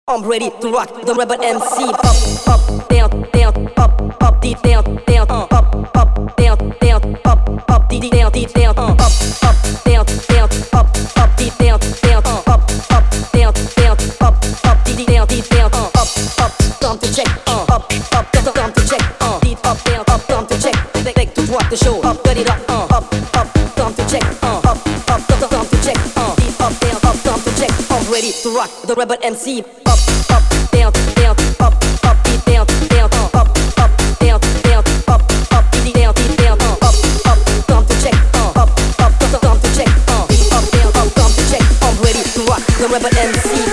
I'm ready to rock the rebel MC. Up, up, down, down, up, up, D down, down, up, up, down, down, up, D down, D down, up, down, down, up, D down, down, up, down, down, up, D down, D down, up, time to check, up, time to check, D up, down, time to check, back to rock the show, get it up, time to check, time to check, D up, down, time to check. I'm ready to rock the rebel MC. Up, down, down, up, D down, down, up, down, down, up, D down, D down, up, time to check, time to check, D up, down, time to check. I'm ready to rock the rebel MC.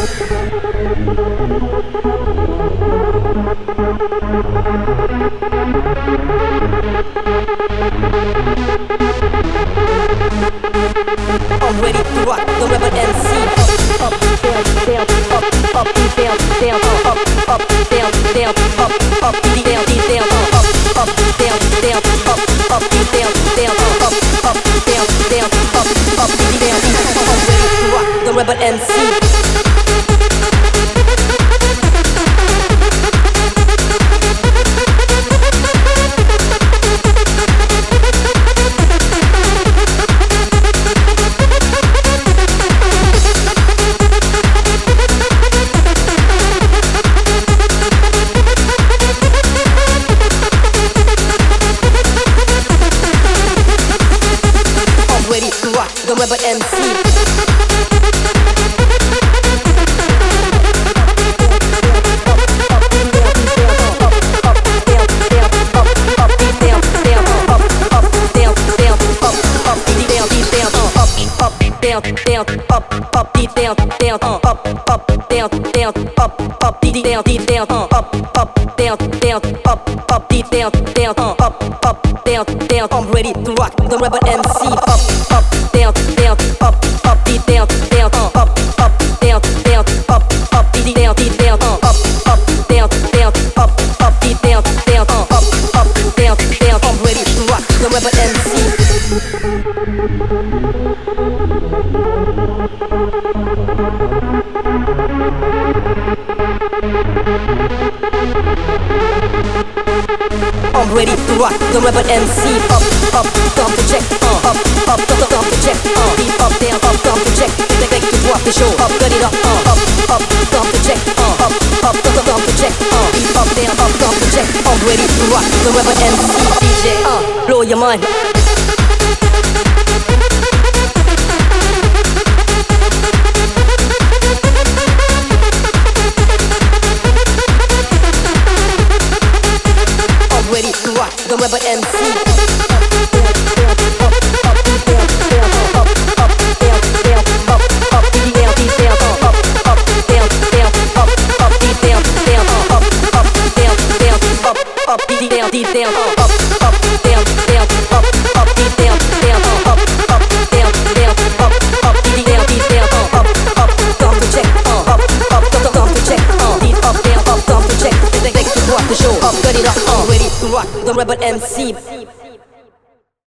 I'm ready to rock the rebel MC. Up, down, down, up, down, down, up, down, down, up, D down, D down, up, down, down, up, D down, down, up, down, down, up, D down. I'm ready to rock the rebel MC. The rebel MC. Down, down, up, D down, down, up, down, down, up, D down, D down, up, down, down, up, D down, down, up, down, down. I'm ready to rock the rebel MC. Up, down, down, up, D down, down, up, down, down, up, D down, D down, up, down, down, up, D down, down, up, down, down. I'm ready to rock the rebel MC. I'm ready to rock the rebel MC. Up, time to check, time to check, D up, down, time to check, they to rock the show, get it up, time to check, time to check, D up, down, time to check. I'm ready to rock the rebel MC. DJ, blow your mind. Ready to rock the rebel MC. The show, get it up, ready to rock the rebel MC.